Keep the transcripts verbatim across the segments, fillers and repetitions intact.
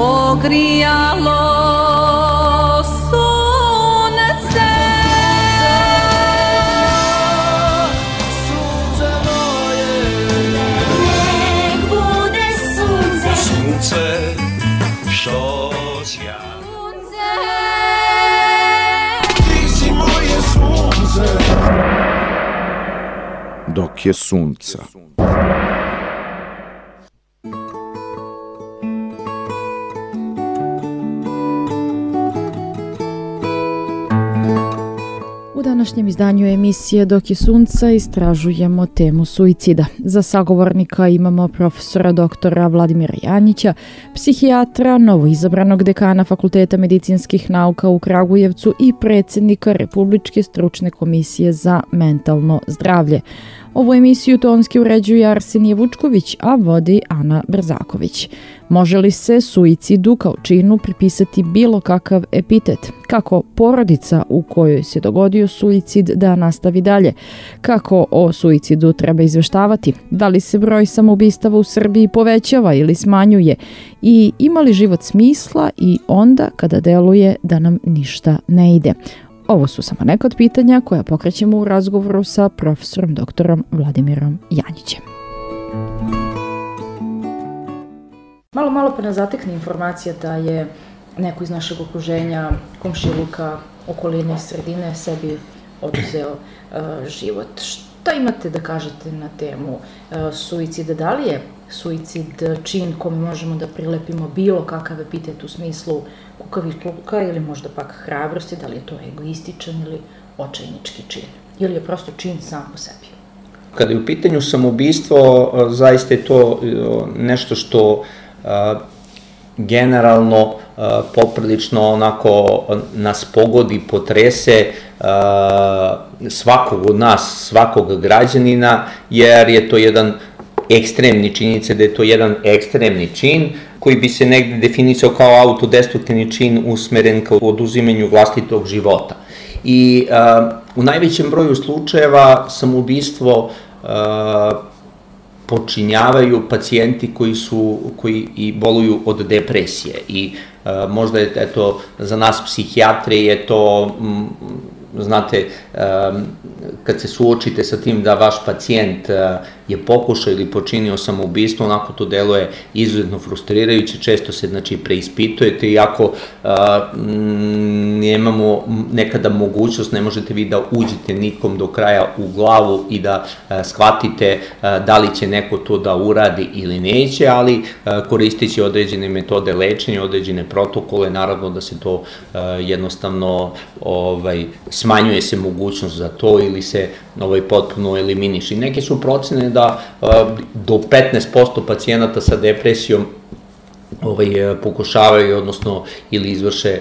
ogrijalo sunce. Sunce moje, nek bude sunce, sunce što sja. Ti si moje sunce. Dok je sunca. U današnjem izdanju emisije Dok je sunca istražujemo temu suicida. Za sagovornika imamo profesora doktora Vladimira Janjića, psihijatra, novoizabranog dekana Fakulteta medicinskih nauka u Kragujevcu i predsjednika Republičke stručne komisije za mentalno zdravlje. Ovu emisiju tonski uređuje Arsenije Vučković, a vodi Ana Brzaković. Može li se suicidu kao činu pripisati bilo kakav epitet? Kako porodica u kojoj se dogodio suicid da nastavi dalje? Kako o suicidu treba izveštavati? Da li se broj samoubistava u Srbiji povećava ili smanjuje? I ima li život smisla i onda kada deluje da nam ništa ne ide? Ovo su samo neka od pitanja koja pokrećemo u razgovoru sa profesorom doktorom Vladimirom Janjićem. Malo, malo pa nas zatekne informacija da je neko iz našeg okruženja, komšiluka, okoline, sredine sebi oduzeo uh, život. Šta imate da kažete na temu uh, suicida? Da li je suicid čin kome možemo da prilepimo bilo kakav epitet u smislu kukavičluka ili možda pak hrabrosti? Da li je to egoističan ili očajnički čin? Ili je prosto čin sam po sebi? Kada je u pitanju samoubistvo, zaista je to nešto što a, generalno a, poprilično onako nas pogodi, potrese a, svakog od nas, svakog građanina, jer je to jedan ekstremni činjenica, da je to jedan ekstremni čin koji bi se negde definisao kao autodestruktivni čin usmeren ka oduzimanju vlastitog života. I a, u najvećem broju slučajeva samoubistvo a, počinjavaju pacijenti koji su, koji i boluju od depresije. I a, možda je, eto, za nas psihijatre je to, m, znate, a, kad se suočite sa tim da vaš pacijent je pokušao ili počinio samoubistvo, onako to deluje izuzetno frustrirajuće, često se, znači, preispitujete, iako a, nemamo nekada mogućnost, ne možete vi da uđete nikom do kraja u glavu i da a, shvatite a, da li će neko to da uradi ili neće, ali a, koristeći određene metode lečenja, određene protokole, naravno da se to a, jednostavno ovaj, smanjuje se mogućnost za to ili se ovaj, potpuno eliminiše. I neke su procene da a, do petnaest posto pacijenata sa depresijom ovaj, pokušavaju, odnosno ili izvrše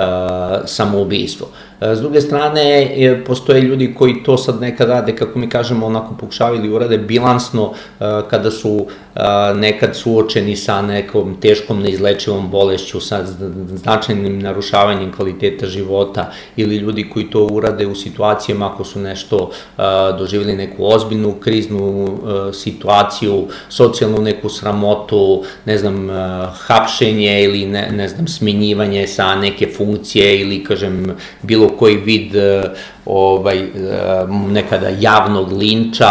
a, samoubistvo. S druge strane, postoje ljudi koji to sad nekad rade, kako mi kažemo, onako pokušavaju ili urade bilansno kada su nekad suočeni sa nekom teškom neizlečivom bolešću, sa značajnim narušavanjem kvaliteta života, ili ljudi koji to urade u situacijama ako su nešto doživjeli neku ozbiljnu kriznu situaciju, socijalnu neku sramotu, ne znam, hapšenje ili ne, ne znam, smenjivanje sa neke funkcije ili, kažem, bilo koji vid ovaj, nekada javnog linča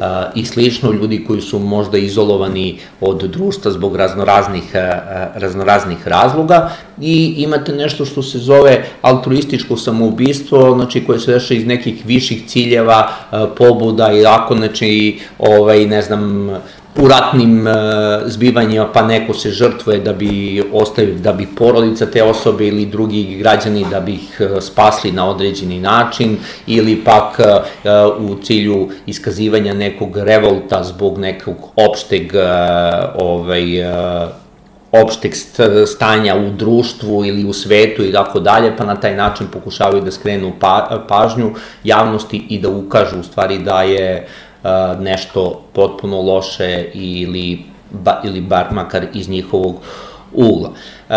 i slično, ljudi koji su možda izolovani od društva zbog raznoraznih, raznoraznih razloga, i imate nešto što se zove altruističko samoubistvo, znači koje se dešava iz nekih viših ciljeva, pobuda i ako, znači, ovaj, ne znam, u ratnim e, zbivanjima, pa neko se žrtvuje da bi ostavio, da bi porodica te osobe ili drugi građani da bi ih e, spasli na određeni način, ili pak e, u cilju iskazivanja nekog revolta zbog nekog opšteg e, ovaj, e, opšteg stanja u društvu ili u svetu i tako dalje, pa na taj način pokušavaju da skrenu pa, pažnju javnosti i da ukažu u stvari da je Uh, nešto potpuno loše ili, ba, ili bar makar iz njihovog ugla. Uh,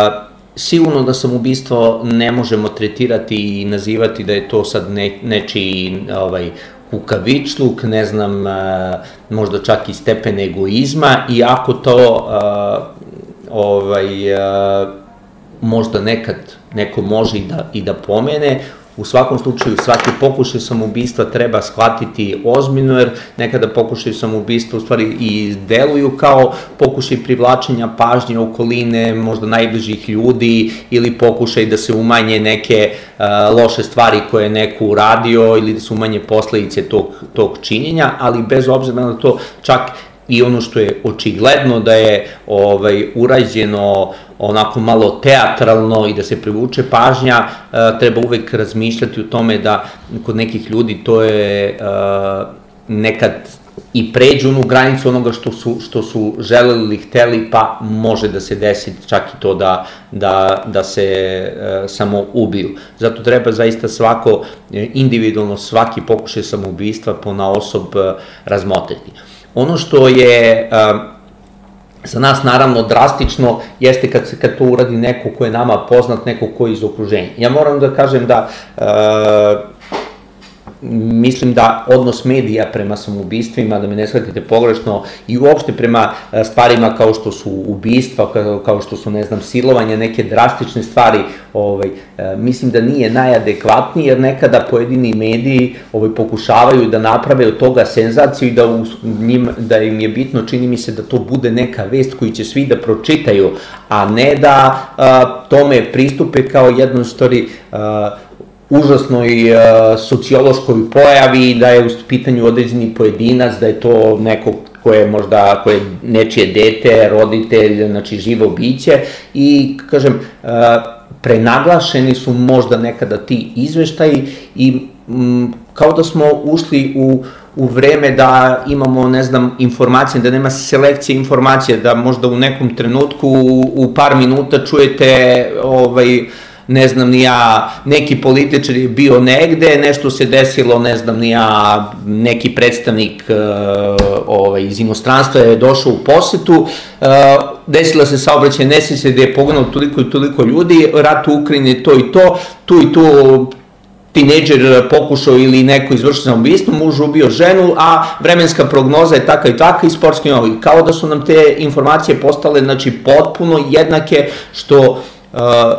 sigurno da samoubistvo ne možemo tretirati i nazivati da je to sad ne, nečiji ovaj, kukavičluk, ne znam, uh, možda čak i stepen egoizma, i ako to uh, ovaj, uh, možda nekad neko može i da, i da pomene. U svakom slučaju, svaki pokušaj samoubistva treba shvatiti ozbiljno, jer nekada pokušaj samoubistva u stvari i deluju kao pokušaj privlačenja pažnje okoline, možda najbližih ljudi, ili pokušaj da se umanje neke uh, loše stvari koje je neko uradio, ili da se umanje posledice tog, tog činjenja, ali bez obzira na to, čak i ono što je očigledno da je ovaj, urađeno onako malo teatralno i da se privuče pažnja, treba uvek razmišljati o tome da kod nekih ljudi to je nekad i pređu onu granicu onoga što su, što su želeli ili hteli, pa može da se desi čak i to da, da, da se e, samo ubiju. Zato treba zaista svako, individualno svaki pokušaj samoubistva ponaosob e, razmotriti. Ono što je e, za nas naravno drastično jeste kad, se, kad to uradi neko ko je nama poznat, neko ko je iz okruženja. Ja moram da kažem da e, mislim da odnos medija prema samoubistvima, da me ne shvatite pogrešno, i uopšte prema stvarima kao što su ubistva, kao što su, ne znam, silovanja, neke drastične stvari, ovaj, mislim da nije najadekvatniji, jer nekada pojedini mediji ovaj, pokušavaju da naprave od toga senzaciju i da, u, njim, da im je bitno, čini mi se, da to bude neka vest koju će svi da pročitaju, a ne da a, tome pristupe kao jednoj stvari a, užasnoj uh, sociološkoj pojavi, da je u pitanju određeni pojedinac, da je to neko koje je možda, koje je nečije dete, roditelj, znači živo biće, i, kažem, uh, prenaglašeni su možda nekada ti izveštaji i um, kao da smo ušli u, u vreme da imamo, ne znam, informacije, da nema selekcije informacije, da možda u nekom trenutku u, u par minuta čujete ovaj, ne znam ni ja, neki političar je bio negde, nešto se desilo, ne znam ni ja, neki predstavnik uh, ovaj, iz inostranstva je došao u posetu, uh, desila se saobraćajna nesreća gde je poginulo toliko i toliko ljudi, rat u Ukrajini, to i to, tu i tu tinejdžer pokušao ili neko izvršio samoubistvo, muž ubio ženu, a vremenska prognoza je taka i taka i sportski novi. Kao da su nam te informacije postale, znači, potpuno jednake, što uh,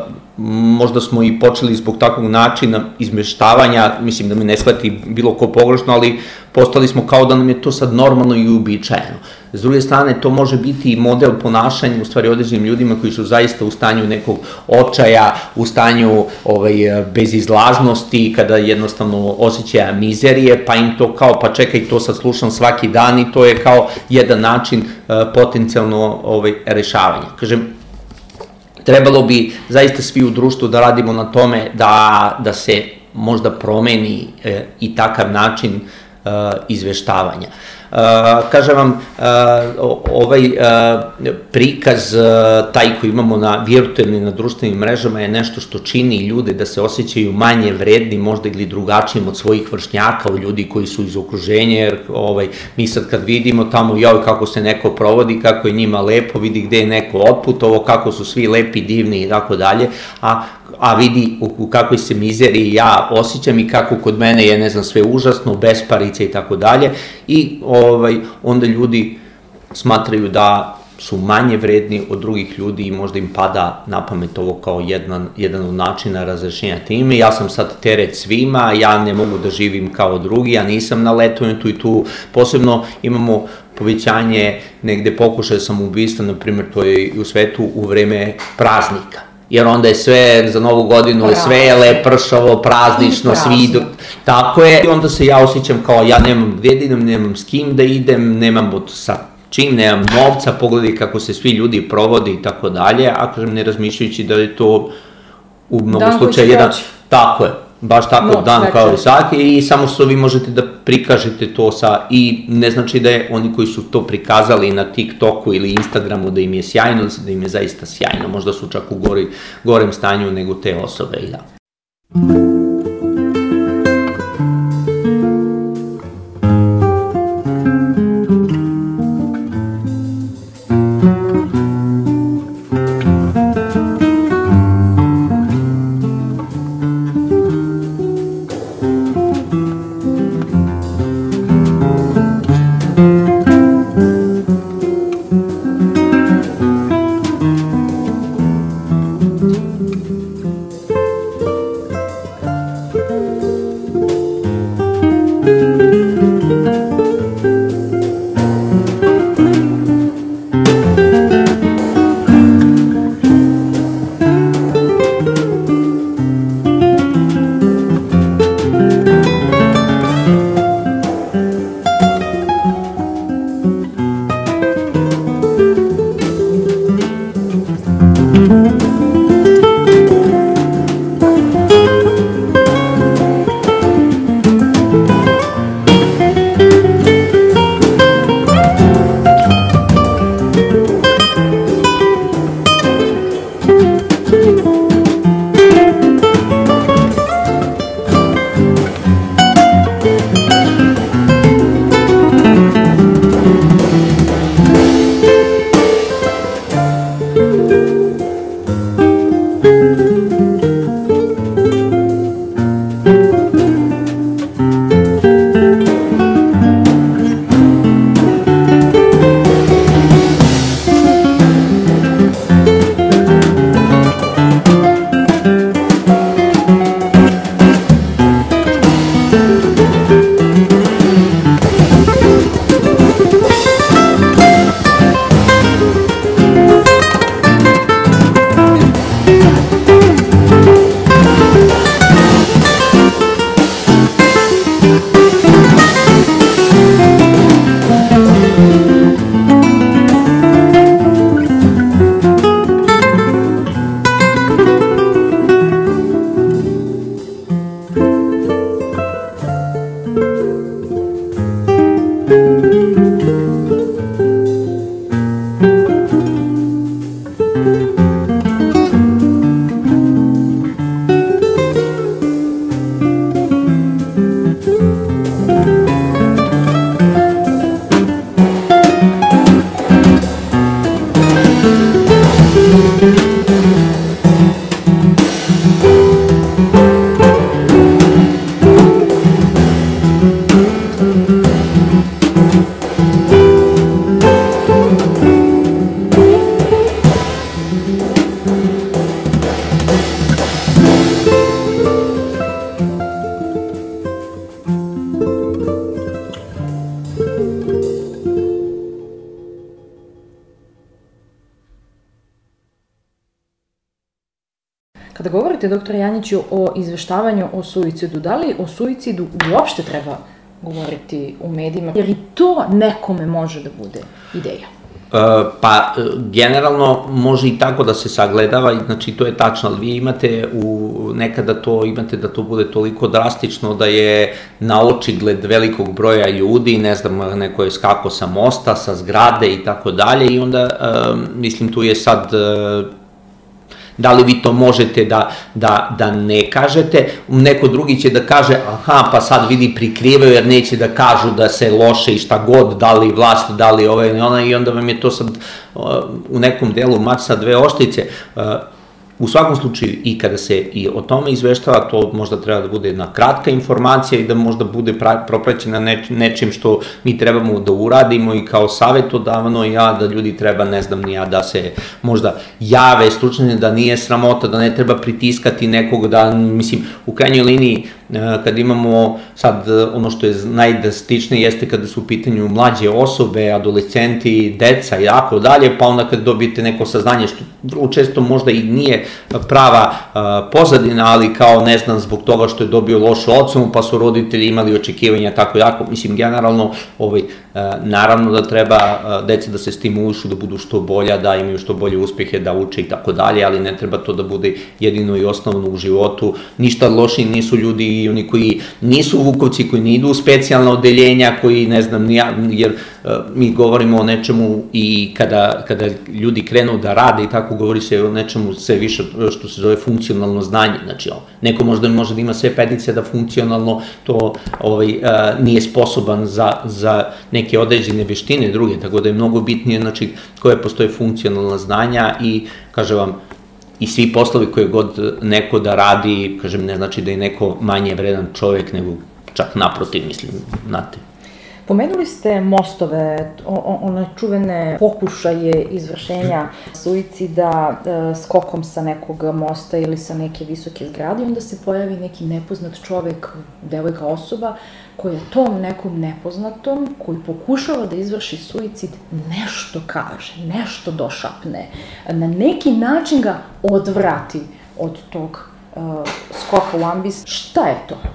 možda smo i počeli zbog takvog načina izmeštavanja, mislim da me ne shvati bilo ko pogrešno, ali postali smo kao da nam je to sad normalno i uobičajeno. S druge strane, to može biti i model ponašanja, u stvari, određenim ljudima koji su zaista u stanju nekog očaja, u stanju ovaj, bezizlaznosti, kada jednostavno osjećaja mizerije, pa im to kao, pa čekaj, to sad slušam svaki dan, i to je kao jedan način uh, potencijalno ovaj, rešavanja. Kažem, trebalo bi zaista svi u društvu da radimo na tome da, da se možda promeni e, i takav način e, izveštavanja. Uh, kažem vam, uh, ovaj uh, prikaz, uh, taj koji imamo na virtualnim, na društvenim mrežama, je nešto što čini ljude da se osjećaju manje vredni, možda ili drugačijim od svojih vršnjaka, od ljudi koji su iz okruženja, jer ovaj, mi sad kad vidimo tamo, joj, kako se neko provodi, kako je njima lepo, vidi gde je neko otputovo, kako su svi lepi, divni i tako dalje, a a vidi u, u kakvoj se mizeriji ja osjećam i kako kod mene je, ne znam, sve užasno, besparice i tako dalje, i ovaj, onda ljudi smatraju da su manje vredni od drugih ljudi i možda im pada na pamet ovo kao jedan, jedan od načina razrešenja time. Ja sam sad teret svima, ja ne mogu da živim kao drugi, ja nisam na letovanju tu i tu. Posebno imamo povećanje negde pokušaja samoubistva, na primjer, to je i u svetu u vreme praznika. Jer onda je sve, za novu godinu, je sve je lepršavo, praznično, svi idu, tako je. I onda se ja osjećam kao ja nemam gde da idem, nemam s kim da idem, nemam sa čim, nemam novca, pogledaj kako se svi ljudi provode i tako dalje, a kažem, ne razmišljajući da je to u mnogo slučaja jedan, tako je, baš tako no, dan kao i svaki, i samo što vi možete da prikažete to sa, i ne znači da je oni koji su to prikazali na TikToku ili Instagramu da im je sjajno, da im je zaista sjajno, možda su čak u gori, gorem stanju nego te osobe, i da. Kada govorite, doktore Janjiću, o izveštavanju o suicidu, da li o suicidu uopšte treba govoriti u medijima, jer i to nekome može da bude ideja? Pa, generalno može i tako da se sagledava, znači to je tačno, ali vi imate u, nekada to imate da to bude toliko drastično da je na očigled velikog broja ljudi, ne znam, neko je skako sa mosta, sa zgrade i tako dalje i onda, mislim, tu je sad da li vi to možete da, da, da ne kažete, neko drugi će da kaže, aha, pa sad vidi prikrivaju jer neće da kažu da se loše i šta god, da li vlast, da li ove ili ona, i onda vam je to sad u nekom delu mač sa dve oštrice. U svakom slučaju, i kada se i o tome izveštava, to možda treba da bude jedna kratka informacija i da možda bude propraćena nečim što mi trebamo da uradimo i kao savjetodavno, ja da ljudi treba, ne znam ni ja, da se možda jave stručnjaci, da nije sramota, da ne treba pritiskati nekog, da, mislim, u krajnjoj liniji, kad imamo sad ono što je najdrastičnije jeste kada su u pitanju mlađe osobe, adolescenti, deca i tako dalje, pa onda kad dobijete neko saznanje, što vrlo često možda i nije prava pozadina, ali kao, ne znam, zbog toga što je dobio lošu ocenu, pa su roditelji imali očekivanja tako jako, mislim, generalno, ovaj, naravno da treba deca da se stimulišu, da budu što bolja, da imaju što bolje uspehe, da uče i tako dalje, ali ne treba to da bude jedino i osnovno u životu. Ništa loši nisu ljudi i oni koji nisu Vukovci, koji ne idu u specijalna odeljenja, koji, ne znam, jer mi govorimo o nečemu i kada, kada ljudi krenu da rade i tako, govori se o nečemu sve više što se zove funkcionalno znanje, znači neko možda može da ima sve petice da funkcionalno to ovaj, nije sposoban za, za neke određene veštine druge, tako da je mnogo bitnije, znači, koje postoje funkcionalna znanja i, kažem vam, i svi poslovi koje god neko da radi, kažem, ne znači da je neko manje vredan čovjek, nego čak naprotiv, mislim, znate. Pomenuli ste mostove, one čuvene pokušaje izvršenja suicida skokom sa nekog mosta ili sa neke visoke zgrade, onda se pojavi neki nepoznat čovek, devojka, osoba, koja tom nekom nepoznatom, koji pokušava da izvrši suicid, nešto kaže, nešto došapne, na neki način ga odvrati od tog skoka u ambis. Šta je to?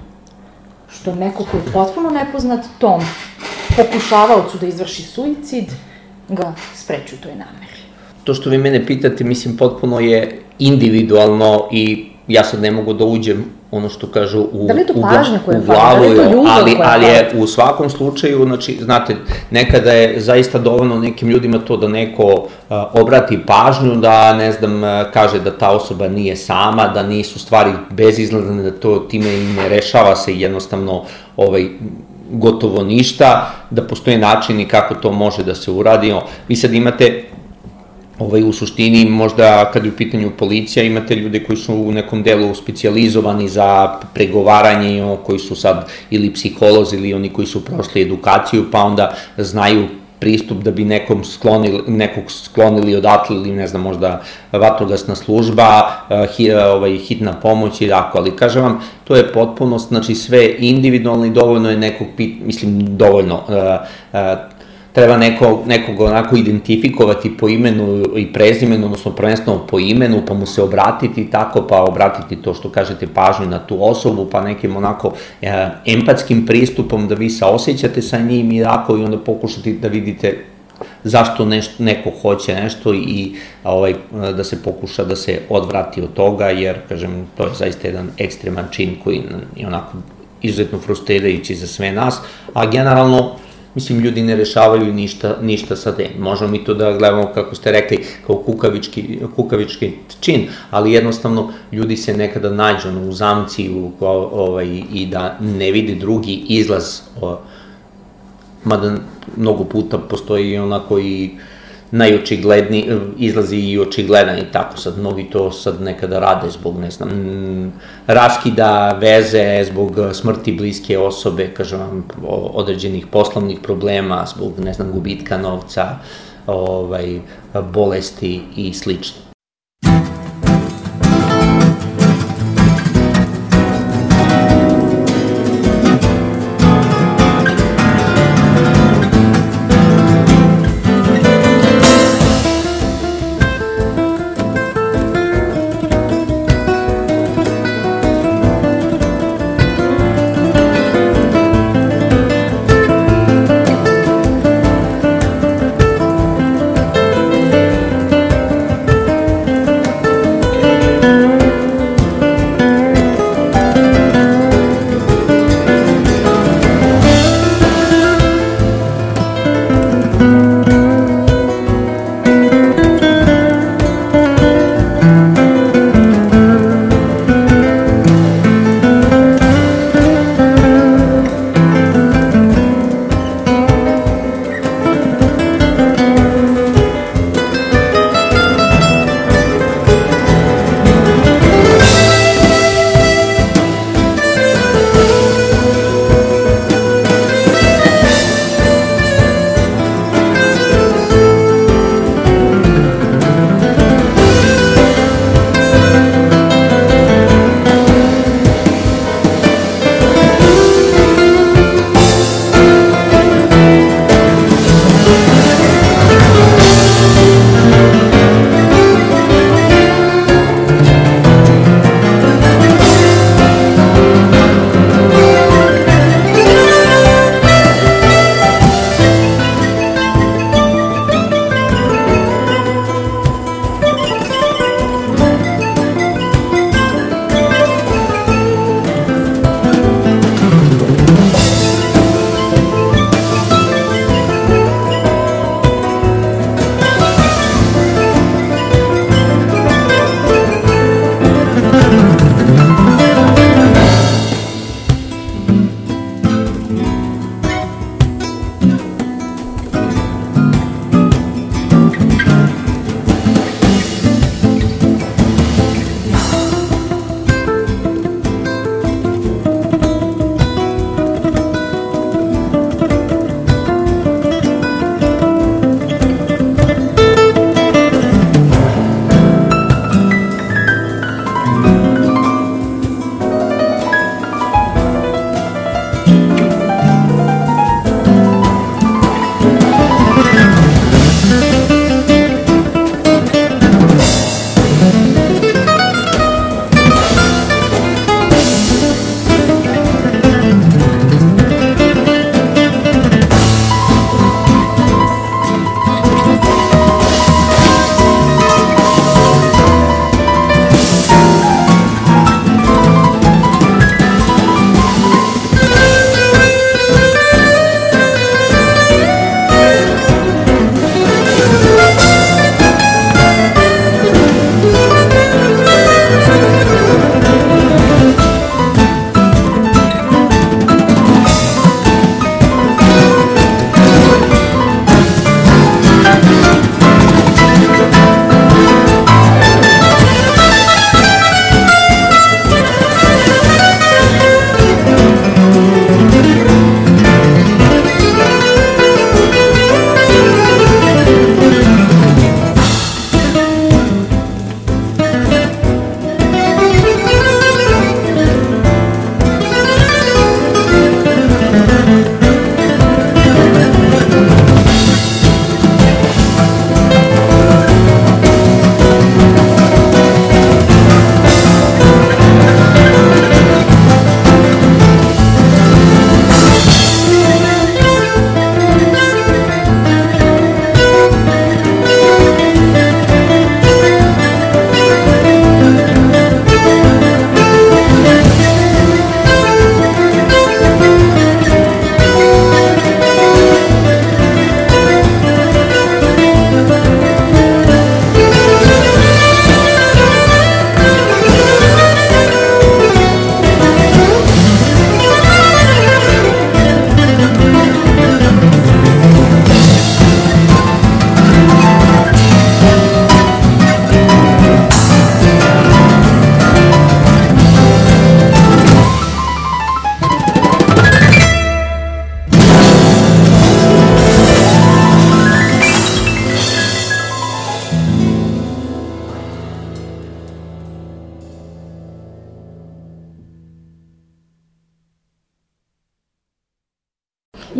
Što neko koji je potpuno nepoznat tom pokušavaocu da izvrši suicid, ga spreči u toj nameri. To što vi mene pitate, mislim, potpuno je individualno i ja sad ne mogu da uđem ono što kažu u, da li je to pažnja koja u glavu, da li je to ljubav ali, koja ali je u svakom slučaju, znači, znate, nekada je zaista dovoljno nekim ljudima to da neko a, obrati pažnju, da, ne znam, kaže da ta osoba nije sama, da nisu stvari bezizgledne, da to time i ne rešava se jednostavno ovaj, gotovo ništa, da postoje načini kako to može da se uradi. Vi sad imate Ovaj, u suštini, možda kad je u pitanju policija, imate ljude koji su u nekom delu specijalizovani za pregovaranje, koji su sad ili psiholozi ili oni koji su prošli edukaciju, pa onda znaju pristup da bi nekom sklonili, nekog sklonili odatle ili, ne znam, možda vatrogasna služba, hi, ovaj, hitna pomoć i tako, ali kažem vam, to je potpuno, znači sve individualno i dovoljno je nekog, mislim, dovoljno, uh, uh, treba neko, nekog onako identifikovati po imenu i prezimenu, odnosno prvenstveno po imenu, pa mu se obratiti tako, pa obratiti to što kažete pažnju na tu osobu, pa nekim onako e, empatskim pristupom da vi saosećate sa njim i tako i onda pokušati da vidite zašto nešto, neko hoće nešto i ovaj, da se pokuša da se odvrati od toga, jer, kažem, to je zaista jedan ekstreman čin koji je onako izuzetno frustrirajući za sve nas, a generalno, mislim, ljudi ne rešavaju ništa, ništa sa tem. Možemo mi to da gledamo, kako ste rekli, kao kukavički, kukavički čin, ali jednostavno ljudi se nekada nađu u zamci u, ovaj, i da ne vidi drugi izlaz, o, mada mnogo puta postoji onako i najočigledniji, izlazi i očigledan i tako sad, mnogi to sad nekada rade zbog, ne znam, raskida veze, zbog smrti bliske osobe, kažem vam, određenih poslovnih problema, zbog, ne znam, gubitka novca, ovaj, bolesti i slično.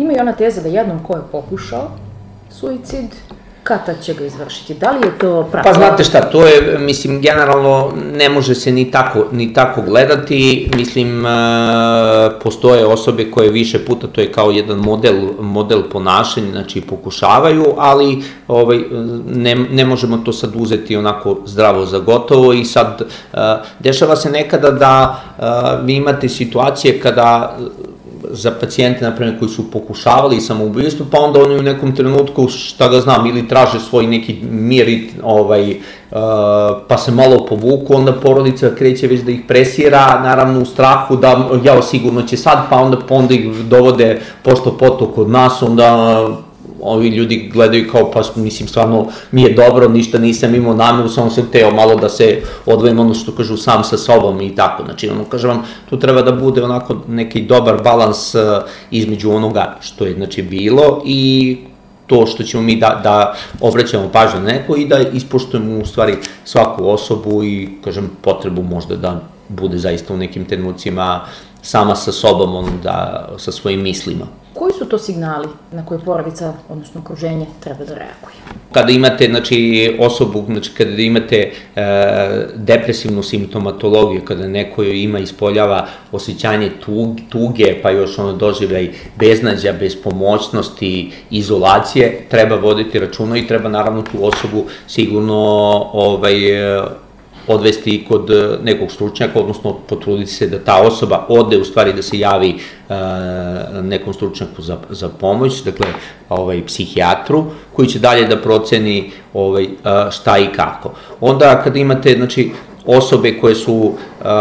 Ima i ona teza da jednom ko je pokušao suicid, kada će ga izvršiti? Da li je to pravo? Pa znate šta, to je, mislim, generalno ne može se ni tako, ni tako gledati, mislim, postoje osobe koje više puta, to je kao jedan model, model ponašanja, znači pokušavaju, ali ovaj, ne, ne možemo to sad uzeti onako zdravo za gotovo i sad dešava se nekada da vi imate situacije kada za pacijente, na primjer, koji su pokušavali samoubistvo, pa onda oni u nekom trenutku, šta ga znam, ili traže svoj neki mir, ovaj, pa se malo povuku, onda porodica kreće već da ih presira, naravno u strahu da, jao, sigurno će sad, pa onda, pa onda ih dovode pošto poto kod nas, onda ovi ljudi gledaju kao, pa mislim, stvarno mi je dobro, ništa nisam imao nameru, samo sam hteo malo da se odvojim, ono što kažu, sam sa sobom i tako, znači, ono, kažem vam, tu treba da bude onako neki dobar balans između onoga što je, znači, bilo i to što ćemo mi da, da obraćamo pažnju na neko i da ispoštujemo u stvari svaku osobu i, kažem, potrebu možda da bude zaista u nekim trenucima sama sa sobom, ono, da, sa svojim mislima. Koji su to signali na koje porodica, odnosno okruženje, treba da reaguje? Kada imate, znači, osobu, znači, kada imate e, depresivnu simptomatologiju, kada neko ima, ispoljava osjećanje tuge, tuge, pa još ono doživljaj beznađa, bespomoćnosti, izolacije, treba voditi računa i treba naravno tu osobu sigurno ovaj, odvesti kod nekog stručnjaka, odnosno potruditi se da ta osoba ode, u stvari da se javi e, nekom stručnjaku za, za pomoć, dakle, ovaj, psihijatru, koji će dalje da proceni ovaj, šta i kako. Onda kada imate, znači, osobe koje su uh,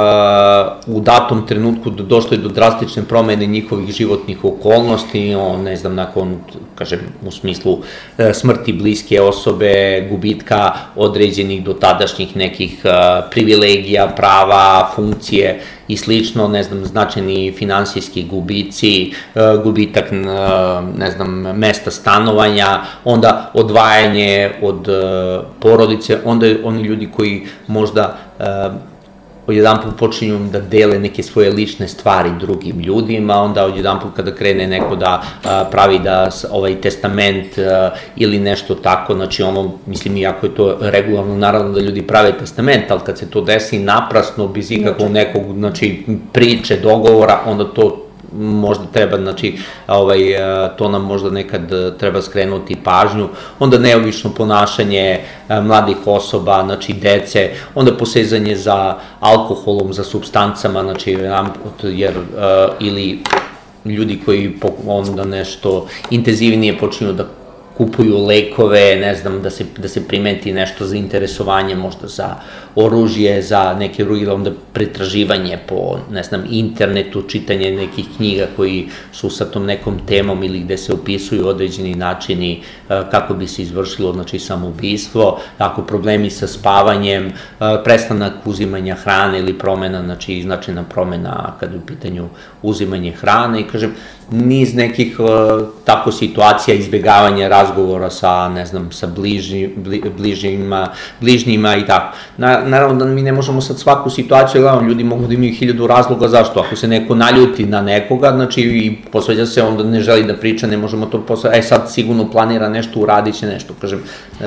u datom trenutku došle do drastične promene njihovih životnih okolnosti, on, ne znam, nakon, kažem, u smislu uh, smrti bliske osobe, gubitka određenih dotadašnjih nekih uh, privilegija, prava, funkcije i slično, ne znam, značajni finansijski gubici, uh, gubitak, uh, ne znam, mesta stanovanja, onda odvajanje od uh, porodice, onda oni ljudi koji možda Uh, odjedanput počinju da dele neke svoje lične stvari drugim ljudima, onda odjedanput kada krene neko da uh, pravi da ovaj testament uh, ili nešto tako, znači ono, mislim, iako je to regularno, naravno da ljudi prave testament, ali kad se to desi naprasno, bez ikakvog nekog, znači, priče, dogovora, onda to možda treba, znači, ovaj, to nam možda nekad treba skrenuti pažnju, onda neobično ponašanje mladih osoba, znači dece, onda posezanje za alkoholom, za supstancama, znači, jer, ili ljudi koji onda nešto intenzivnije počinju da kupuju lekove, ne znam, da se, da se primeti nešto za interesovanje, možda za oružje, za neke druge, onda pretraživanje po, ne znam, internetu, čitanje nekih knjiga koji su sa tom nekom temom ili gde se opisuju određeni načini kako bi se izvršilo, znači, samoubistvo, tako problemi sa spavanjem, prestanak uzimanja hrane ili promena, znači, značajna promena kada je u pitanju uzimanje hrane i, kažem, niz nekih uh, tako situacija, izbjegavanja razgovora sa, ne znam, sa bližnji, bli, bližnjima, bližnjima i tako. Na, naravno da mi ne možemo sad svaku situaciju, gledamo, ljudi mogu da imaju hiljadu razloga zašto. Ako se neko naljuti na nekoga, znači, i posveđa se, onda ne želi da priča, ne možemo to posveđa, e sad sigurno planira nešto, uradit će nešto, kažem.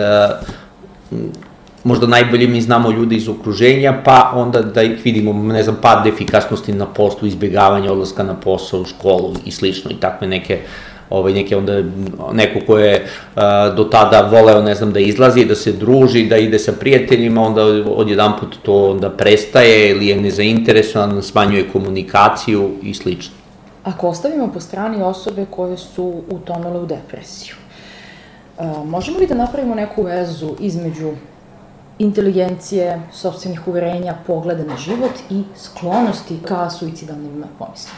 Uh, možda najbolje mi znamo ljude iz okruženja, pa onda da ih vidimo, ne znam, pad efikasnosti na poslu, izbjegavanje odlaska na posao, u školu i slično i takve neke, ovaj, neke onda, neko ko je uh, do tada voleo, ne znam, da izlazi, da se druži, da ide sa prijateljima, onda odjedanput to onda prestaje ili je nezainteresovan, smanjuje komunikaciju i slično. Ako ostavimo po strani osobe koje su utonule u depresiju, uh, možemo li da napravimo neku vezu između inteligencije, sopstvenih uverenja, pogleda na život i sklonosti ka suicidalnim pomislima?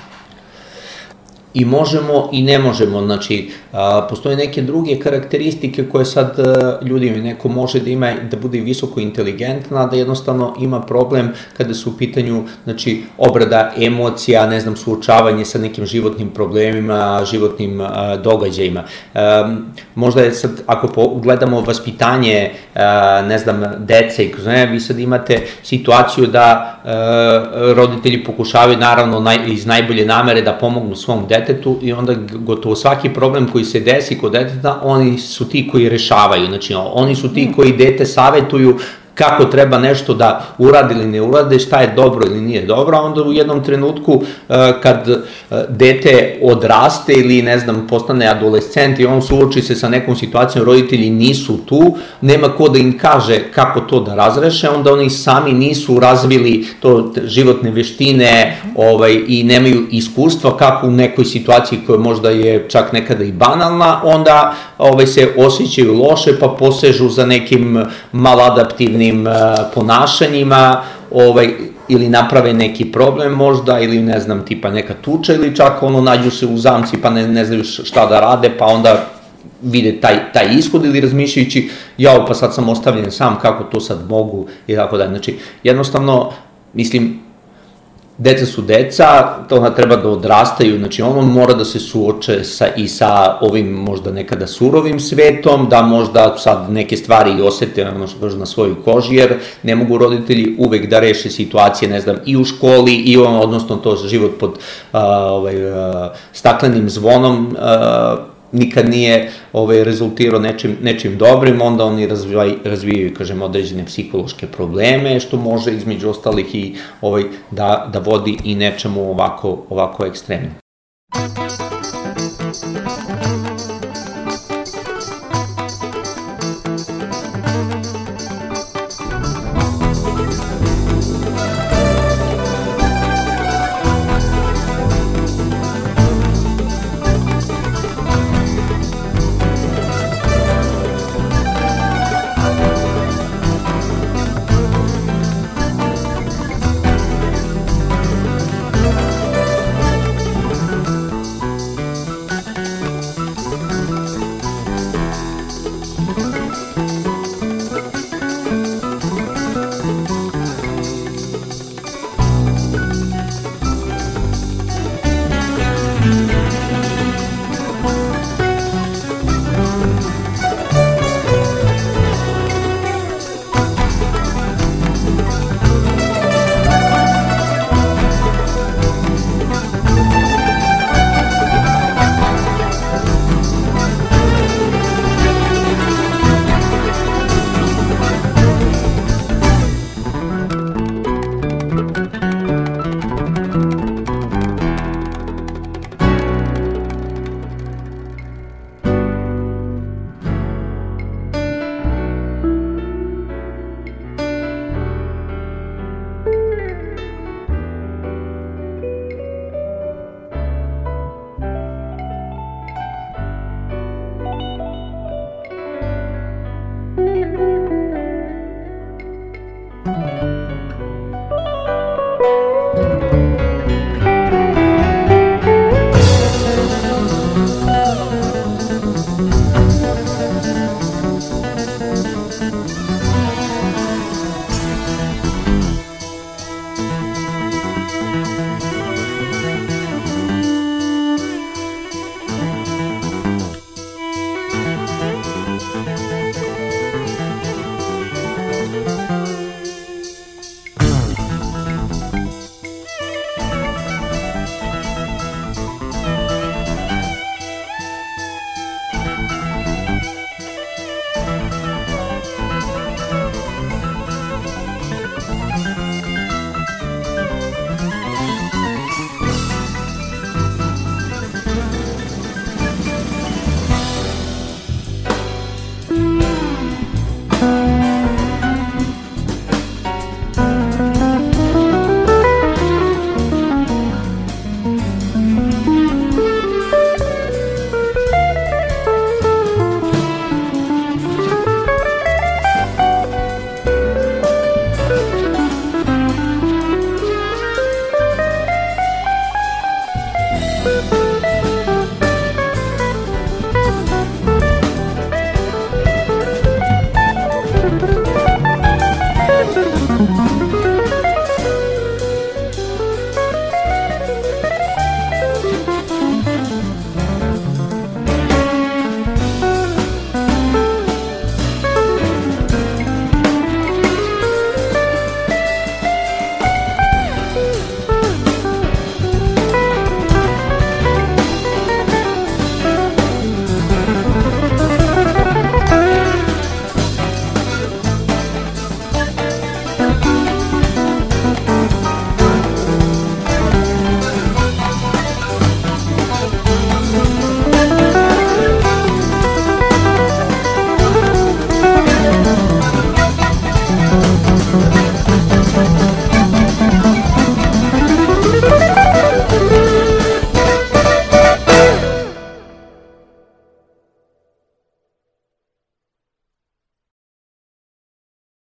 I možemo i ne možemo, znači, a, postoje neke druge karakteristike koje sad a, ljudi, neko može da ima, da bude visoko inteligentna, da jednostavno ima problem kada su u pitanju, znači, obrada emocija, ne znam, suočavanje sa nekim životnim problemima, životnim a, događajima. A, možda je sad, ako gledamo vaspitanje, a, ne znam, dece, ne, vi sad imate situaciju da a, roditelji pokušavaju, naravno, naj, iz najbolje namere da pomognu svom detetu, detetu i onda gotovo svaki problem koji se desi kod deteta, oni su ti koji rešavaju, znači oni su ti koji dete savetuju kako treba nešto da uradi ili ne urade, šta je dobro ili nije dobro, a onda u jednom trenutku kad dete odraste ili, ne znam, postane adolescent i on suoči se sa nekom situacijom, roditelji nisu tu, nema ko da im kaže kako to da razreše, onda oni sami nisu razvili to životne veštine ovaj, i nemaju iskustva kako u nekoj situaciji koja možda je čak nekada i banalna, onda ovaj, se osjećaju loše pa posežu za nekim maladaptivnim ponašanjima, ovaj, ili naprave neki problem možda, ili ne znam, tipa neka tuča, ili čak ono, nađu se u zamci pa ne, ne znaju šta da rade, pa onda vide taj, taj ishod ili razmišljajući, jao, pa sad sam ostavljen sam, kako to sad mogu, i tako da. Znači, jednostavno, mislim, deca su deca, to ona treba da odrastaju, znači ono mora da se suoče sa, i sa ovim možda nekada surovim svetom, da možda sad neke stvari i osete ono što kaže na svojoj koži, jer ne mogu roditelji uvek da reše situacije, ne znam, i u školi, i on, odnosno to život pod a, ovaj, a, staklenim zvonom, a, nikad nije ovaj, rezultirao nečim, nečim dobrim, onda oni razvijaju, razvijaju, kažem, određene psihološke probleme, što može između ostalih i ovaj, da, da vodi i nečemu ovako, ovako ekstremno.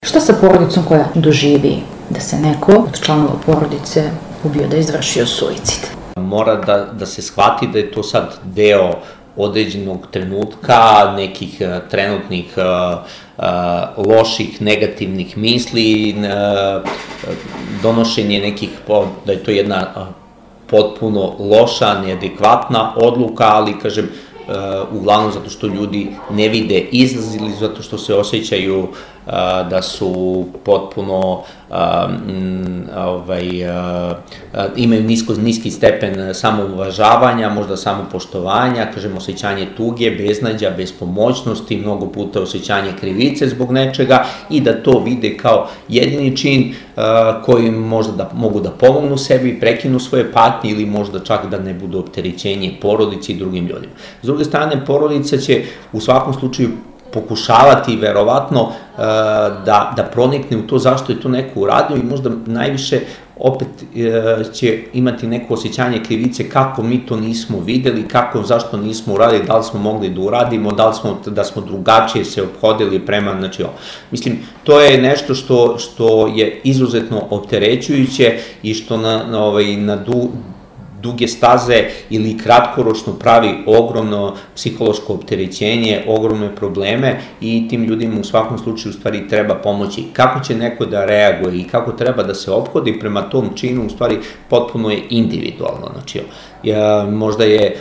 Šta sa porodicom koja doživi da se neko od članova porodice ubio, da je izvršio suicid? Mora da, da se shvati da je to sad deo određenog trenutka, nekih uh, trenutnih uh, uh, loših, negativnih misli, uh, donošenje nekih, da je to jedna uh, potpuno loša, neadekvatna odluka, ali, kažem, uh, uglavnom zato što ljudi ne vide izlaz ili zato što se osjećaju uh, da su potpuno um, ovaj, uh, imaju nisko, niski stepen samouvažavanja, možda samopoštovanja, kažem, osjećanje tuge, beznađa, bespomoćnosti, mnogo puta osjećanje krivice zbog nečega i da to vide kao jedini čin uh, koji možda da, mogu da pomognu sebi, prekinu svoje patnje ili možda čak da ne budu opterećenje porodici i drugim ljudima. S druge strane, porodica će u svakom slučaju pokušavati verovatno da, da pronikne u to zašto je to neko uradio i možda najviše opet će imati neko osjećanje krivice kako mi to nismo videli, kako, zašto nismo uradili, da li smo mogli da uradimo, da li smo, da smo drugačije se obhodili prema, znači, mislim, to je nešto što, što je izuzetno opterećujuće i što na, na, ovaj, na du, duge staze ili kratkoročno pravi ogromno psihološko opterećenje, ogromne probleme i tim ljudima u svakom slučaju u stvari treba pomoći. Kako će neko da reaguje i kako treba da se ophodi prema tom činu, u stvari potpuno je individualno. Znači, možda je,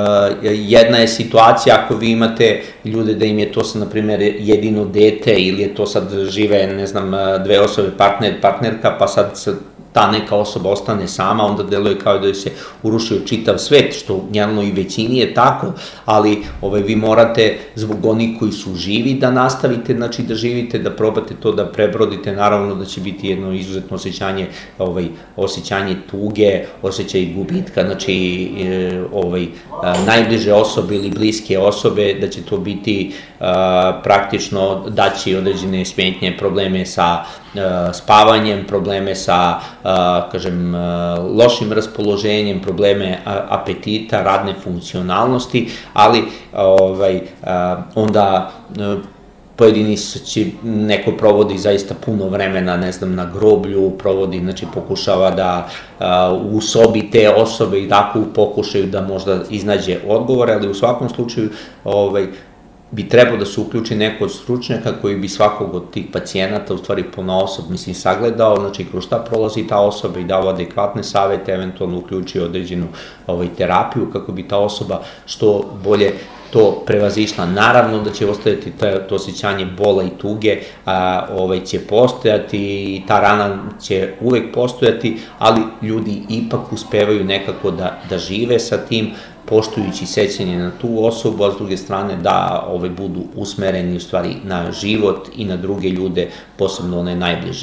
jedna je situacija ako vi imate ljude da im je to sad, na primjer, jedino dete ili je to sad žive, ne znam, dve osobe, partner, partnerka, pa sad ta neka osoba ostane sama, onda deluje kao da je se urušio čitav svet, što generalno i većini je tako, ali ovaj, vi morate zbog onih koji su živi da nastavite, znači da živite, da probate to da prebrodite, naravno da će biti jedno izuzetno osjećanje, ovaj, osjećanje tuge, osjećaj gubitka, znači ovaj, najbliže osobe ili bliske osobe, da će to biti praktično daći određene smetnje, probleme sa spavanjem, probleme sa, kažem, lošim raspoloženjem, probleme apetita, radne funkcionalnosti, ali ovaj, onda pojedini će, neko provodi zaista puno vremena, ne znam, na groblju, provodi, znači pokušava da u sobi te osobe i tako pokušaju da možda iznađe odgovore, ali u svakom slučaju ovaj, bi trebao da se uključi neko od stručnjaka koji bi svakog od tih pacijenata u stvari ponaosob, mislim, sagledao, znači kroz šta prolazi ta osoba i dao adekvatne savete, eventualno uključio određenu ovaj, terapiju kako bi ta osoba što bolje to prevazišla. Naravno da će ostajati to osjećanje bola i tuge, a, ovaj, će postojati i ta rana će uvek postojati, ali ljudi ipak uspevaju nekako da, da žive sa tim, poštujući sećanje na tu osobu, a s druge strane da ovaj, budu usmereni u stvari na život i na druge ljude, posebno one najbliže.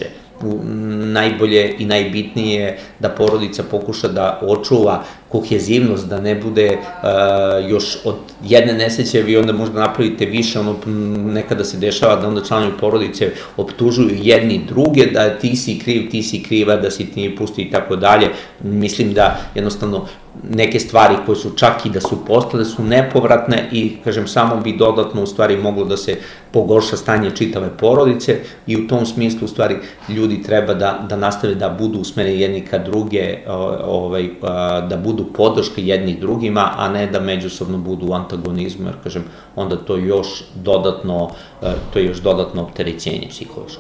Najbolje i najbitnije je da porodica pokuša da očuva kohezivnost, da ne bude uh, još od jedne nesreće vi onda možda napravite više, ono nekada se dešava da onda članovi porodice optužuju jedni druge, da ti si kriv, ti si kriva, da si ti nije pusti i tako dalje. Mislim da jednostavno neke stvari koje su čak i da su postale su nepovratne i, kažem, samo bi dodatno u stvari moglo da se pogorša stanje čitave porodice i u tom smislu u stvari ljudi treba da, da nastave da budu usmereni jedni ka druge, ovaj, da budu podrške jedni drugima, a ne da međusobno budu u antagonizmu, jer, kažem, onda to još dodatno, to je još dodatno opterećenje psihološko.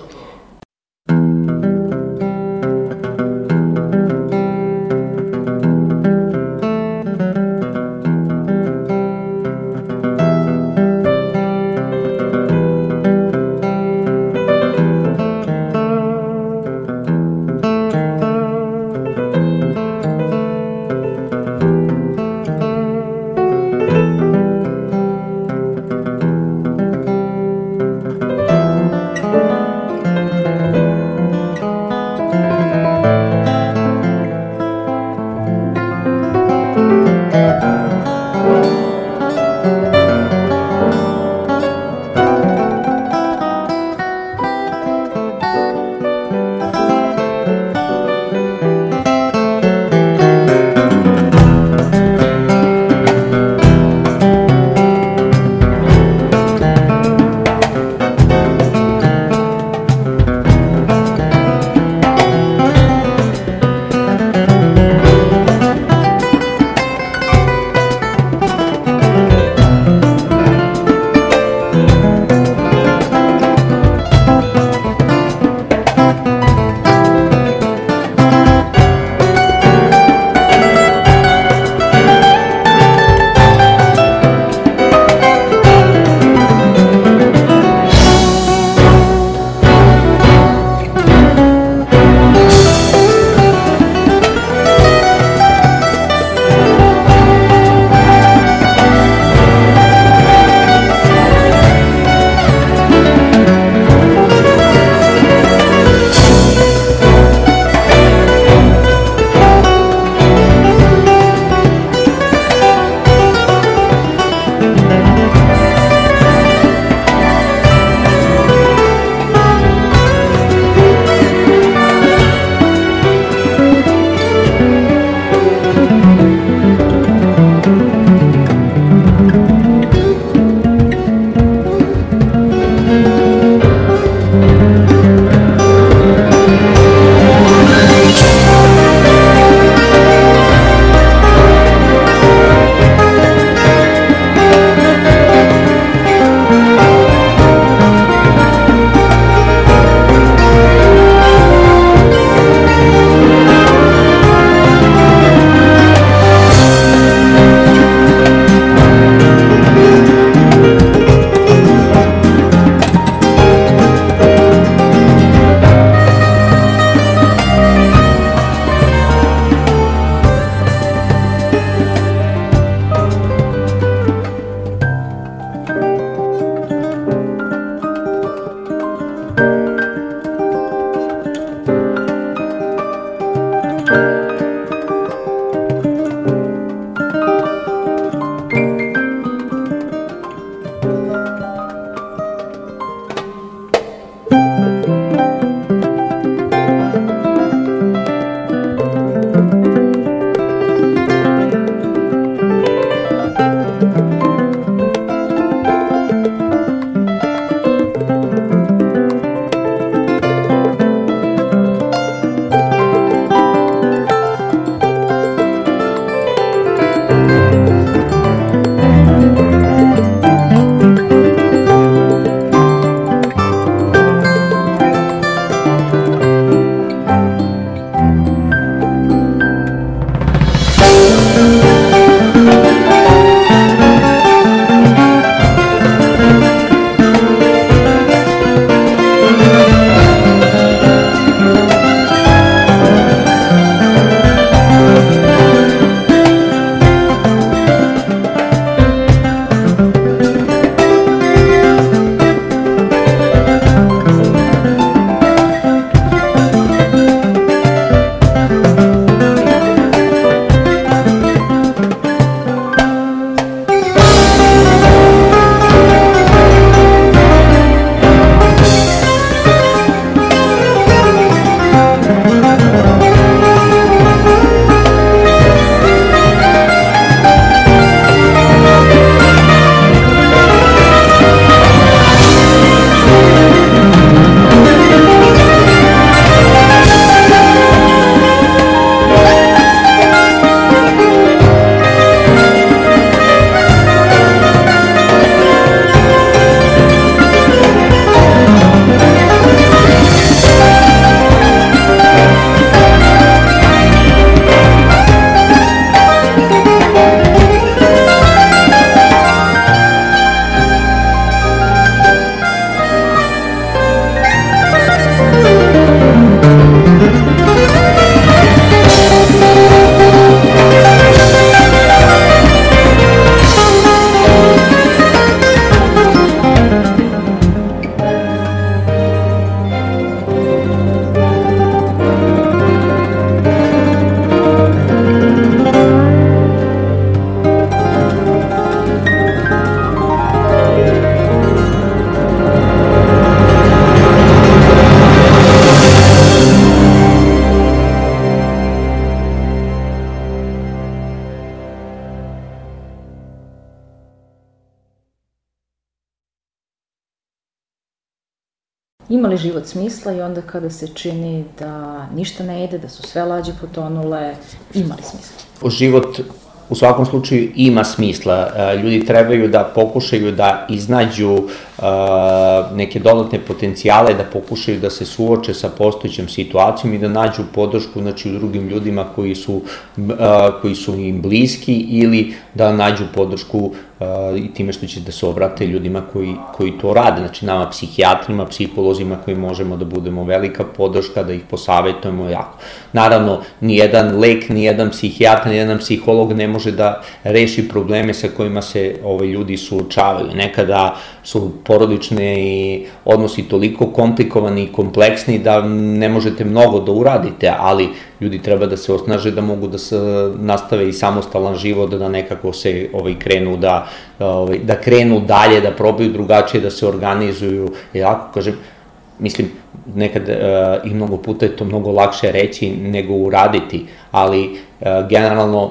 ima li život smisla i onda kada se čini da ništa ne ide, da su sve lađe potonule, ima li smisla? Život u svakom slučaju ima smisla. Ljudi trebaju da pokušaju da iznađu neke dodatne potencijale, da pokušaju da se suoče sa postojećom situacijom i da nađu podršku, znači, u drugim ljudima koji su, koji su im bliski, ili da nađu podršku i time što će da se obrate ljudima koji, koji to rade, znači nama psihijatrima, psiholozima koji možemo da budemo velika podrška, da ih posavetujemo jako. Naravno, nijedan lek, nijedan psihijatar, nijedan psiholog ne može da reši probleme sa kojima se ovaj, ljudi suočavaju. Nekada su porodični odnosi toliko komplikovani i kompleksni da ne možete mnogo da uradite, ali ljudi treba da se osnaže, da mogu da se nastave i samostalan život, da nekako se ovaj, krenu da, ovaj, da krenu dalje, da probaju drugačije, da se organizuju. I tako, kažem, mislim, nekad uh, i mnogo puta je to mnogo lakše reći nego uraditi, ali uh, generalno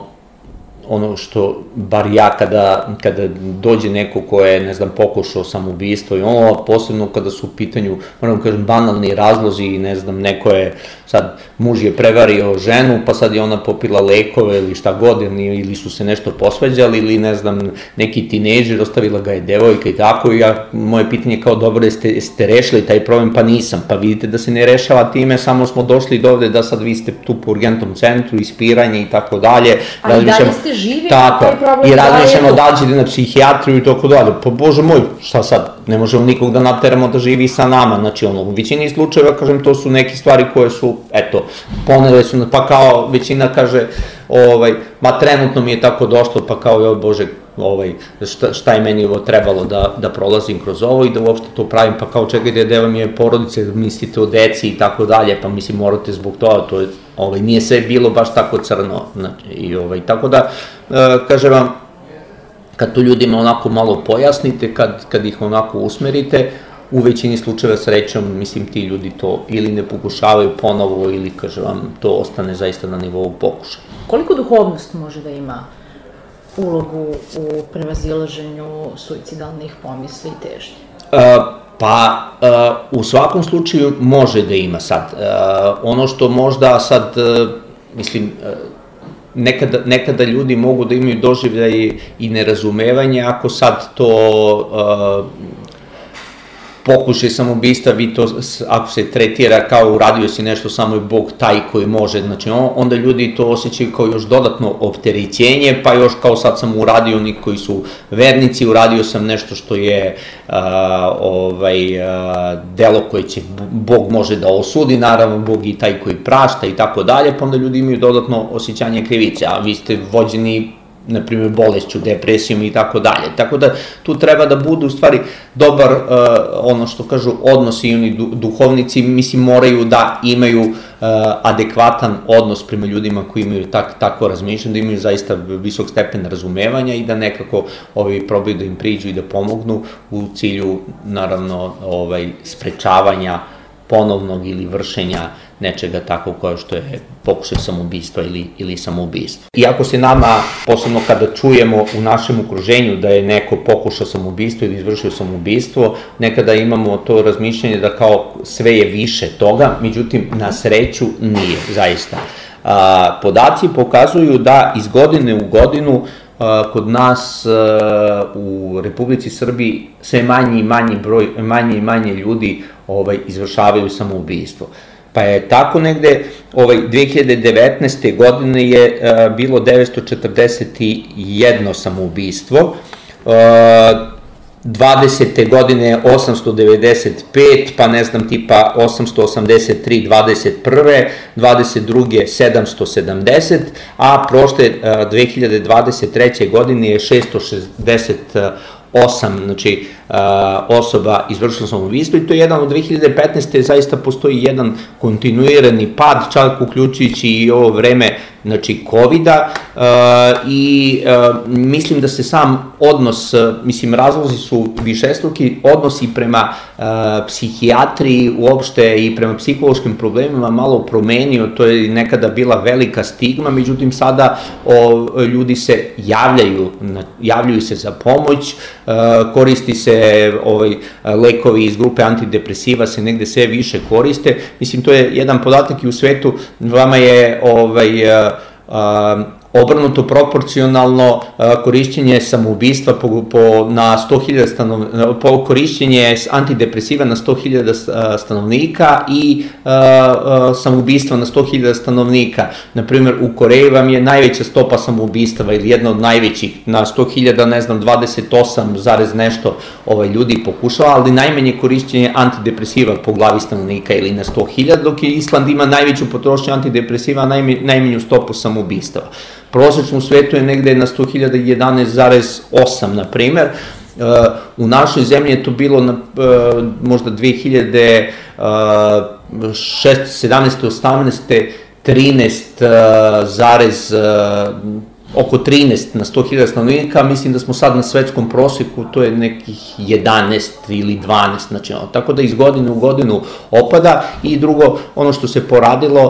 ono što, bar ja, kada, kada dođe neko ko je, ne znam, pokušao samoubistvo i ono, posebno kada su u pitanju, moram kažem, banalni razlozi, ne znam, neko je, sad, muž je prevario ženu, pa sad je ona popila lekove ili šta god, ili su se nešto posvađali, ili, ne znam, neki tinejdžer, ostavila ga je devojka i tako, i ja, moje pitanje je kao, dobro, jeste, jeste rešili taj problem, pa nisam, pa vidite da se ne rešava time, samo smo došli do ovde da sad vi ste tu po urgentnom centru, ispiranje i tako dalje. Ali dalje ste živi, tako, i razmišljamo da li će na psihijatriju i tako dalje. Pa bože moj, šta sad, ne možemo nikog da nateramo da živi sa nama, znači ono, u većini slučajeva, kažem, to su neke stvari koje su, eto, ponele su, pa kao većina kaže, ovaj, ma trenutno mi je tako došlo, pa kao, joj bože, ovaj, šta, šta je meni ovo trebalo da, da prolazim kroz ovo i da uopšte to pravim, pa kao čekajte, deva mi je porodice, mislite o deci i tako dalje, pa mislim morate zbog toga, to je, ovaj, nije sve bilo baš tako crno, znači, i ovaj, tako da, e, kažem vam, kad to ljudima onako malo pojasnite, kad, kad ih onako usmerite, u većini slučajeva srećom, mislim, ti ljudi to ili ne pokušavaju ponovo, ili, kažem vam, to ostane zaista na nivou pokušaja. Koliko duhovnost može da ima ulogu u prevazilaženju suicidalnih pomisli i težnje? Uh, pa, uh, u svakom slučaju može da ima sad. Uh, ono što možda sad, uh, mislim, uh, nekada, nekada ljudi mogu da imaju doživljaje i nerazumevanje, ako sad to uh, pokušaj samoubistva, vi to, ako se tretira kao uradio si nešto, samo je Bog taj koji može, znači onda ljudi to osjećaju kao još dodatno opterećenje, pa još kao sad sam uradio, oni koji su vernici, uradio sam nešto što je a, ovaj, a, delo koje će Bog može da osudi, naravno Bog i taj koji prašta i tako dalje, pa onda ljudi imaju dodatno osjećanje krivice, a vi ste vođeni, na primjer, bolešću, depresijom i tako dalje. Tako da tu treba da budu u stvari dobar, uh, ono što kažu, odnosi i oni du, duhovnici, mislim, moraju da imaju uh, adekvatan odnos prema ljudima koji imaju tak, tako razmišljanje, da imaju zaista visok stepen razumevanja i da nekako ovaj, probaju da im priđu i da pomognu u cilju, naravno, ovaj, sprečavanja ponovnog ili vršenja nečega tako kao što je pokušaj samoubistva ili, ili samoubistva. Iako se nama, posebno kada čujemo u našem okruženju da je neko pokušao samoubistvo ili izvršio samoubistvo, nekada imamo to razmišljanje da kao sve je više toga, međutim, na sreću nije, zaista. A, podaci pokazuju da iz godine u godinu a, kod nas a, u Republici Srbiji sve manji i manji broj, manje i manje ljudi ovaj, izvršavaju samoubistvo. Pa je tako negde, ovaj, dve hiljade devetnaeste. godine je a, bilo devetsto četrdeset jedno samoubistvo, a, dvadesete. godine osamsto devedeset pet, pa ne znam, tipa osamsto osamdeset tri dvadeset prve. dvadeset druge. sedamsto sedamdeset, a prošle a, dve hiljade dvadeset treće. godine je šesto šezdeset osam, znači, osoba izvršila samoubistvo i to je jedan od dve hiljade petnaeste. zaista postoji jedan kontinuirani pad, čak uključujući i ovo vreme znači kovida i mislim da se sam odnos, mislim razlozi su višestruki, odnos i prema psihijatriji uopšte i prema psihološkim problemima malo promenio, to je nekada bila velika stigma, međutim sada o, ljudi se javljaju, javljaju se za pomoć, koristi se ovaj, lekovi iz grupe antidepresiva se negde sve više koriste, mislim to je jedan podatak i u svetu, vama je ovaj, a, a, obrnuto proporcionalno korišćenje samoubistva po, po, na sto hiljada stanovnika, po korišćenje antidepresiva na sto hiljada stanovnika i uh, uh, samoubistva na sto hiljada stanovnika. Naprimer, u Koreji vam je najveća stopa samoubistva ili jedna od najvećih, na sto hiljada, ne znam, dvadeset osam zarez nešto ovaj, ljudi pokušava, ali najmanje korišćenje antidepresiva po glavi stanovnika ili na sto hiljada, dok je Island ima najveću potrošnju antidepresiva, a najmanju stopu samoubistva. Prosečno u svetu je negde na sto hiljada jedanaest zarez osam, na primer. U našoj zemlji je to bilo na, možda dve hiljade šesnaeste, sedamnaeste, osamnaeste, trinaest zarez oko trinaest na sto hiljada stanovnika, mislim da smo sad na svetskom proseku, to je nekih jedanaest ili dvanaest, znači ono, tako da iz godine u godinu opada. I drugo, ono što se poradilo,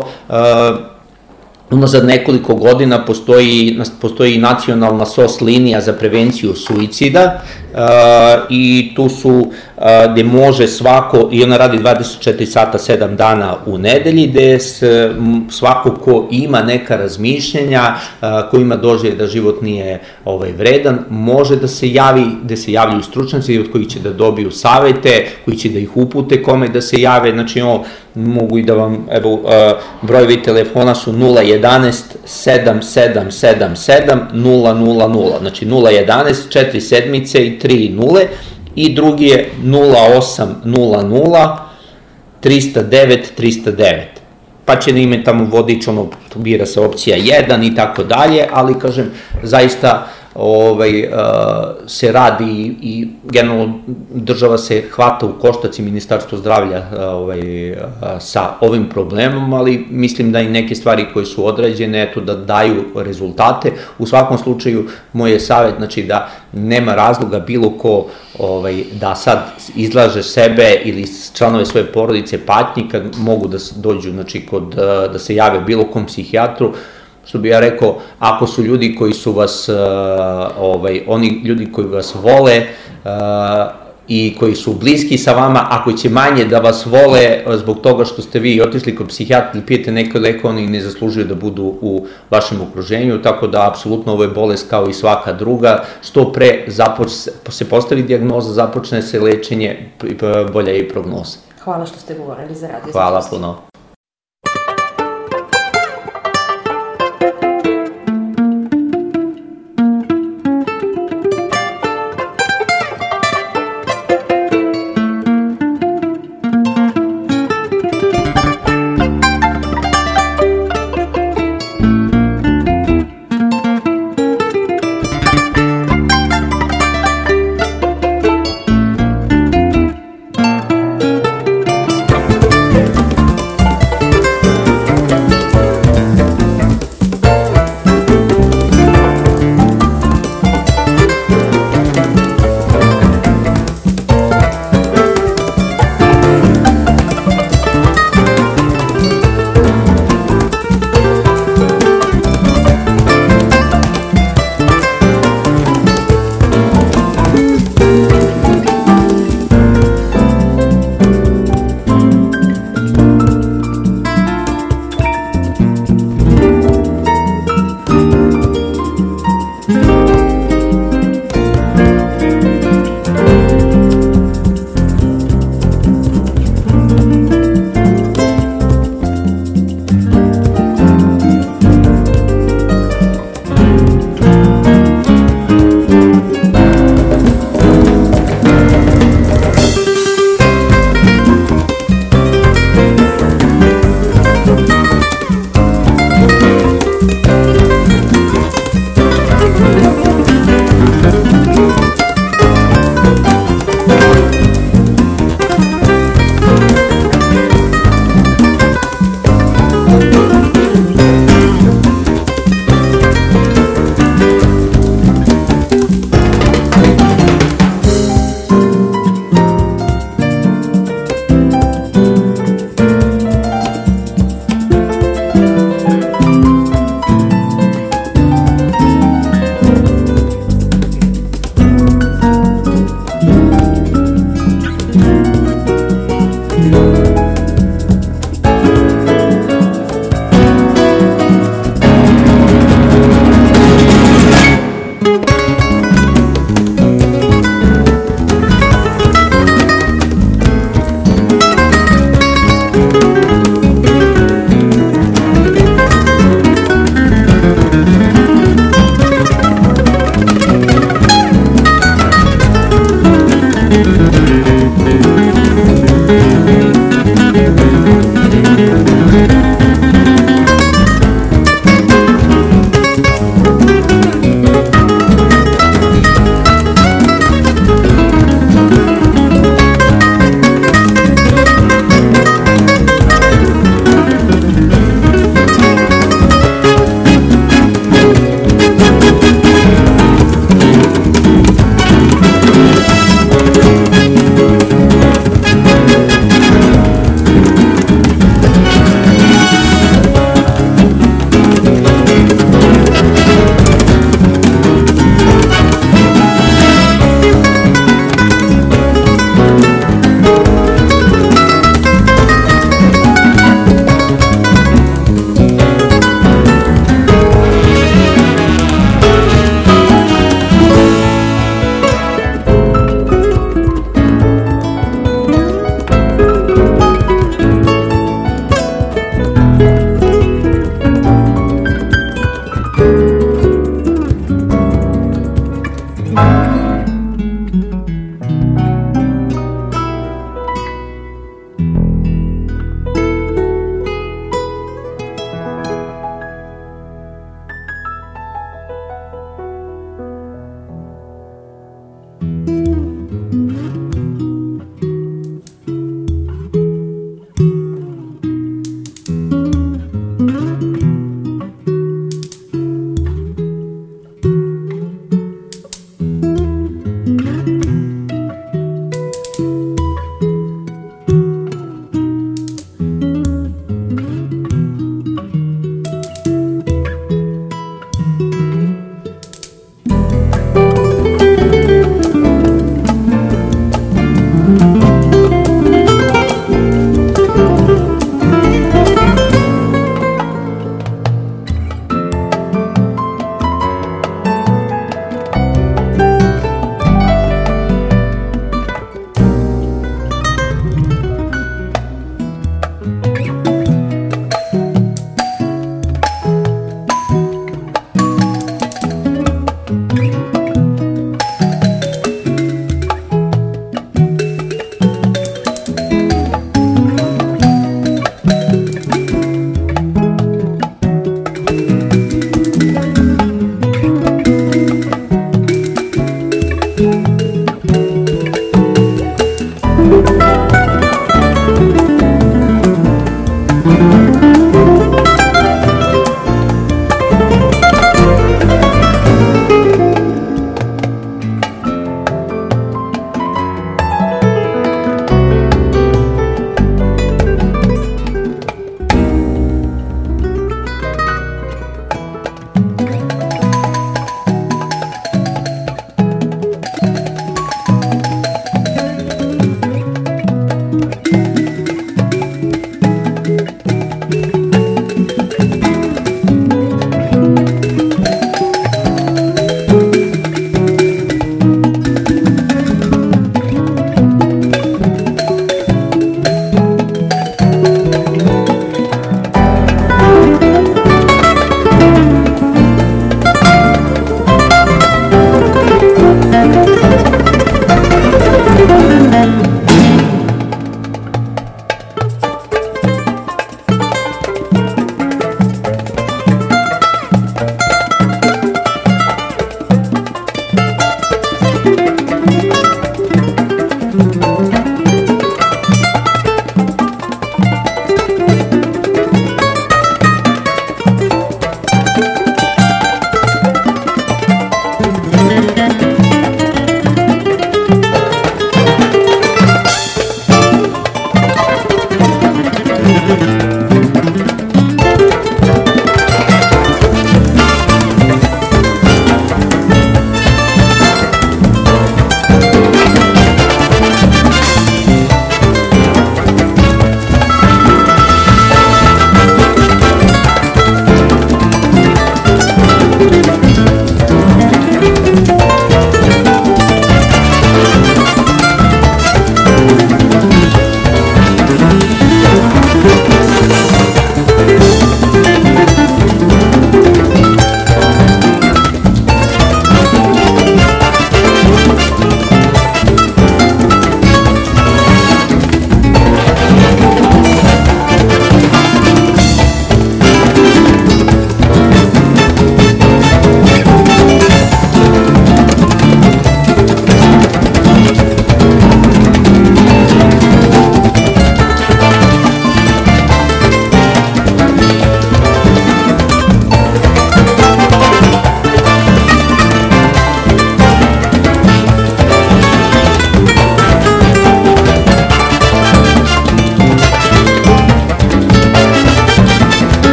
unazad nekoliko godina postoji, postoji nacionalna S O S linija za prevenciju suicida uh, i tu su, uh, gde može svako, i ona radi dvadeset četiri sata, sedam dana u nedelji, gde se, svako ko ima neka razmišljenja, uh, ko ima doživlje da život nije ovaj, vredan, može da se javi, gde se javljaju stručnjaci od kojih će da dobiju savete, koji će da ih upute kome da se jave, znači ovo, mogu i da vam, evo, uh, brojevi telefona su nula jedanaest sedam sedam sedam sedam nula nula nula, znači nula jedanaest četiri sedmice i tri nule, i drugi je nula osam nula nula trista devet trista devet. Pa će na ime tamo vodič, ono, bira se opcija jedan i tako dalje, ali kažem, zaista ovaj, uh, se radi i generalno država se hvata u koštac i Ministarstvo zdravlja uh, ovaj, uh, sa ovim problemom, ali mislim da i neke stvari koje su odrađene, eto, da daju rezultate. U svakom slučaju, moj je savjet, znači da nema razloga bilo ko ovaj, da sad izlaže sebe ili članove svoje porodice patnji kad mogu da dođu, znači, kod, uh, da se jave bilo kom psihijatru. Što bi ja rekao, ako su ljudi koji su vas, uh, ovaj, oni ljudi koji vas vole uh, i koji su bliski sa vama, ako će manje da vas vole zbog toga što ste vi otišli kod psihijatra ili pijete neko leko, oni ne zaslužuju da budu u vašem okruženju, tako da apsolutno ovo je bolest kao i svaka druga, što pre započ, se postavi dijagnoza, započne se lečenje, bolja je i prognoza. Hvala što ste govorili za Radio. Hvala puno.